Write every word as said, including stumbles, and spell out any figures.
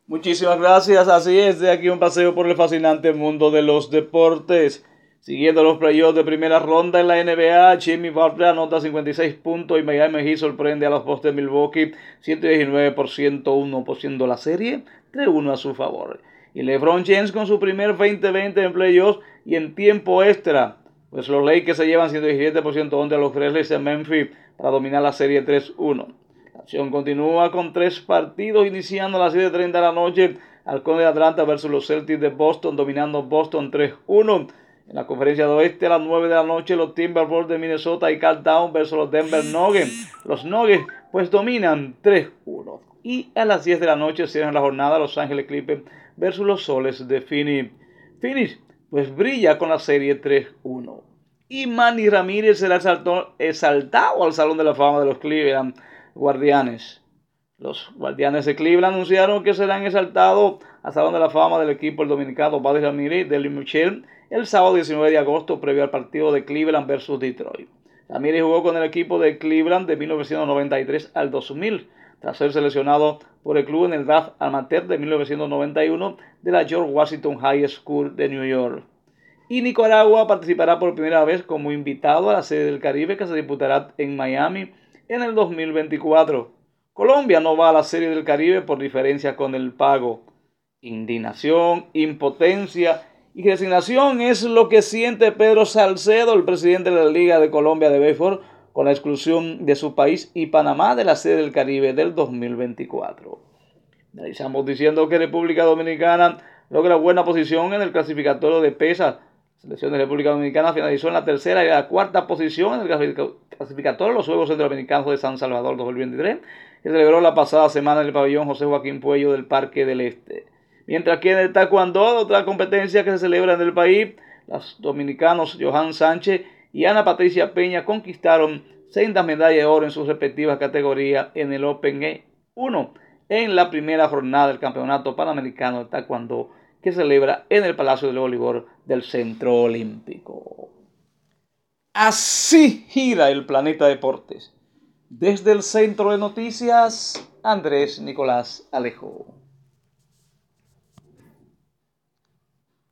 Muchísimas gracias, así es, de aquí un paseo por el fascinante mundo de los deportes. Siguiendo los playoffs de primera ronda en la N B A, Jimmy Butler anota cincuenta y seis puntos y Miami Heat sorprende a los Bucks de Milwaukee ciento diecinueve por ciento uno, por ciento la serie tres uno a su favor. Y LeBron James con su primer veinte veinte en playoffs y en tiempo extra, pues los Lakers se llevan ciento diecisiete por ciento once a los Grizzlies en Memphis para dominar la serie tres uno. La acción continúa con tres partidos iniciando a las siete treinta de la noche. Halcones de Atlanta versus los Celtics de Boston, dominando Boston tres uno. En la conferencia de oeste a las nueve de la noche, los Timberwolves de Minnesota y Carl Towns versus los Denver Nuggets. Los Nuggets pues dominan tres uno. Y a las diez de la noche cierran la jornada Los Ángeles Clippers versus los Soles de Phoenix. Phoenix pues brilla con la serie tres uno. Y Manny Ramírez será exaltado al Salón de la Fama de los Cleveland Guardianes. Los Guardianes de Cleveland anunciaron que serán exaltados al Salón de la Fama del equipo el dominicano Buddy Ramírez y Deli Michel el sábado diecinueve de agosto previo al partido de Cleveland versus Detroit. Ramírez jugó con el equipo de Cleveland de mil novecientos noventa y tres al dos mil, tras ser seleccionado por el club en el draft amateur de mil novecientos noventa y uno de la George Washington High School de New York. Y Nicaragua participará por primera vez como invitado a la Serie del Caribe que se disputará en Miami en el dos mil veinticuatro. Colombia no va a la Serie del Caribe por diferencia con el pago. Indignación, impotencia y resignación es lo que siente Pedro Salcedo, el presidente de la Liga de Colombia de Béisbol, con la exclusión de su país y Panamá de la Serie del Caribe del dos mil veinticuatro. Estamos diciendo que República Dominicana logra buena posición en el clasificatorio de pesas. La selección de República Dominicana finalizó en la tercera y la cuarta posición en el clasificatorio de los Juegos Centroamericanos de San Salvador dos mil veintitrés, que celebró la pasada semana en el pabellón José Joaquín Puello del Parque del Este. Mientras que en el taekwondo, otra competencia que se celebra en el país, los dominicanos Johan Sánchez y Ana Patricia Peña conquistaron sendas medallas de oro en sus respectivas categorías en el Open E uno en la primera jornada del Campeonato Panamericano de Taekwondo que se celebra en el Palacio del Voleibol del Centro Olímpico. Así gira el planeta Deportes. Desde el Centro de Noticias, Andrés Nicolás Alejo.